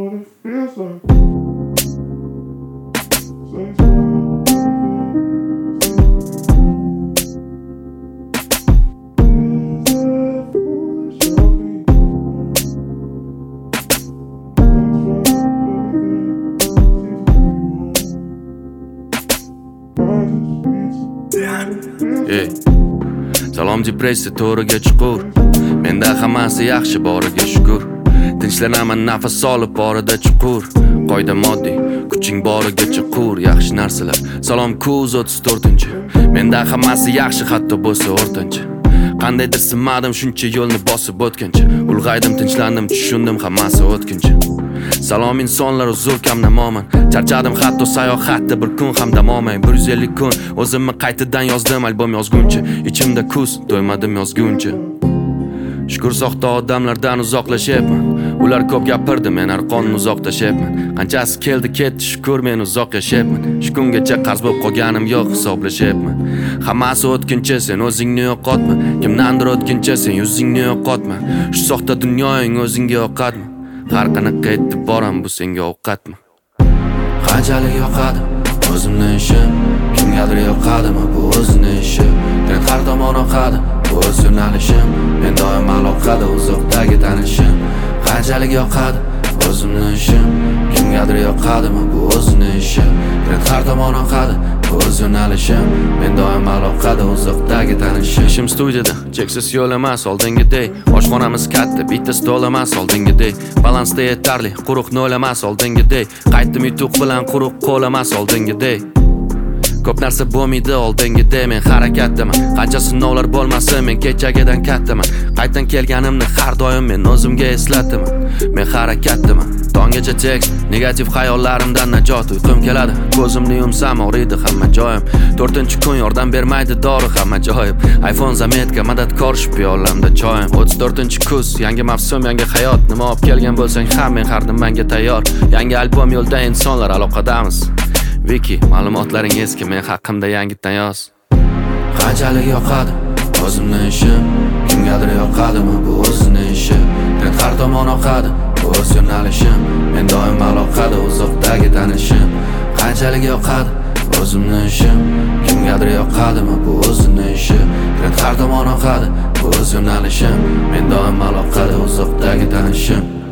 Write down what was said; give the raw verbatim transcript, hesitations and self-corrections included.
Salom depressiya to'riga chuqur. Menda hammasi yaxshi boriga shukr. Tinchlanaman nafas olib borida chuqur. Qoida moddiy, kuching borigacha qur. Yaxshi narsalar. Salom kuz o'ttiz to'rtinchi. Menda hammasi yaxshi hatto bo'lsa o'rtancha. Qandaydir sinmadim shuncha yo'lni bosib o'tgancha. Ulg'aydim, tinchlandim, tushundim hammasi o'tkinchi. Salom insonlar uzr kam namoman. Charchadim hatto sayohatda bir kun ham dam olmay. bir yuz ellik kun o'zimni qaytadan yozdim albom yozguncha. Ichimda kuz to'ymadim yozguncha. Shukr soxta odamlardan uzoqlashyapman. Ular ko'p gapirdi, men arqonni uzoq tashyapman. Qanchasi keldi ketdi, shukr men uzoq yashayapman. Shu kungacha qarz bo'lib qolganim yo'q, hisoblashyapman. Hammasi o'tkincha, sen o'zingni yo'qotma. Kimdandir o'tkincha, sen yuzingni yo'qotma. Shu soxta dunyoing o'zingga yoqadmi? Har qanaqa etib boram, bu senga ovqatmi? Qanchalik yoqadi o'zimni ishim, kimgadir yoqadimi bu o'zini ishi. Men har tomon oqadi bu o'z yo'nalishim, men doim aloqada uzoqdagi tanishim. Qanchalik yoqadi o'zimni ishim, kimgadir yoqadimi bu o'zini ishi. Men har tomon oqadi bu o'z yo'nalishim, men doim aloqada uzoqdagi tanishim. Ishim studiyada, cheksiz yo'l emas oldingidek. Oshxonamiz katta, bitta stol emas oldingidek. Balansda yetarli, quruq nol emas oldingidek. Qaytdim yutuq bilan quruq qo'l emas oldingidek. Ko'p narsa bo'lmaydi oldingidek, men harakatdaman. Qancha sinovlar bo'lmasin, men kechagidan kattaman. Qaytdan kelganimni har doim men o'zimga eslataman. Men harakatdaman. Tonggacha tekst, negativ xayollarimdan najot. Uyqum keladi, ko'zimni yumsam og'riydi hamma joyim. to'rtinchi kun yordam bermaydi dori hamma joyim. iPhone zametka madadkor shu piyolamda choyim. o'ttiz to'rtinchi kuz, yangi mavsum, yangi hayot. Nima olib kelgan bo'lsang ham men har nimaga tayyor. Yangi albom yo'lda, insonlar aloqadamiz. Wiki, ma'lumotlaring eski, men haqimda yangitdan yoz. Qanchalik yoqadi o'zimni ishim, kimgadir yoqadimi bu o'zini ishi. Men har tomon oqadi bu o'z yo'nalishim, men doim aloqada uzoqdagi tanishim. Qanchalik yoqadi o'zimni ishim, kimgadir yoqadimi bu o'zini ishi. Men har tomon oqadi bu o'z yo'nalishim, men doim aloqada uzoqdagi tanishim.